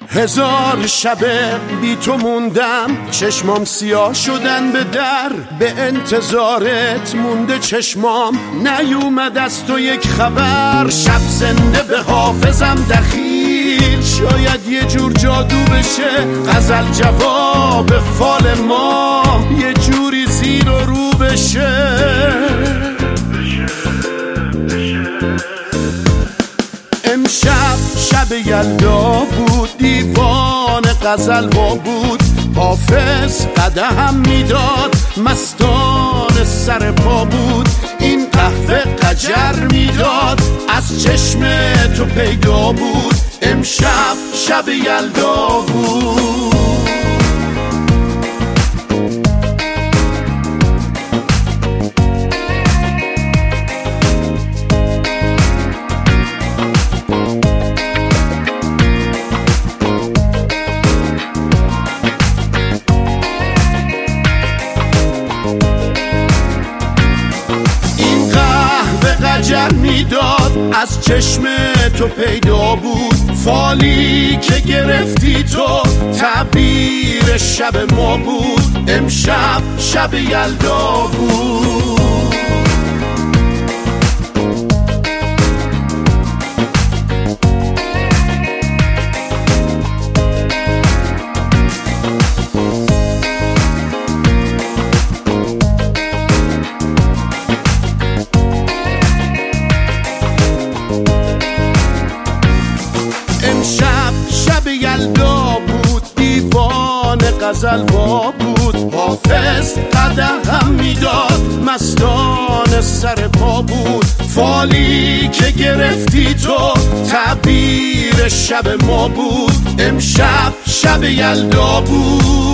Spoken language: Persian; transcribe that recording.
1000 شب بی تو موندم، چشمام سیاه شدن به در. به انتظارت مونده چشمام، نیومد از تو یک خبر. شب زنده به حافظم دخیل، شاید یه جور جادو بشه. غزل جواب فال ما، یه جوری زیر و رو بشه. امشب شب یلدا بود، دیوان غزل وا بود. حافظ قدهم میداد، مستان سر پا بود. این قهوه قجر میداد، از چشم تو پیدا بود. امشب شب یلدا بود. قجر میداد، از چشم تو پیدا بود. فالی که گرفتی تو، تعبیر شب ما بود. امشب شب یلدا بود. شب یلدا بود، دیوان غزل وا بود. حافظ قدهم میداد، مستان سر پا بود. فالی که گرفتی تو، تعبیر شب ما بود. امشب شب یلدا بود.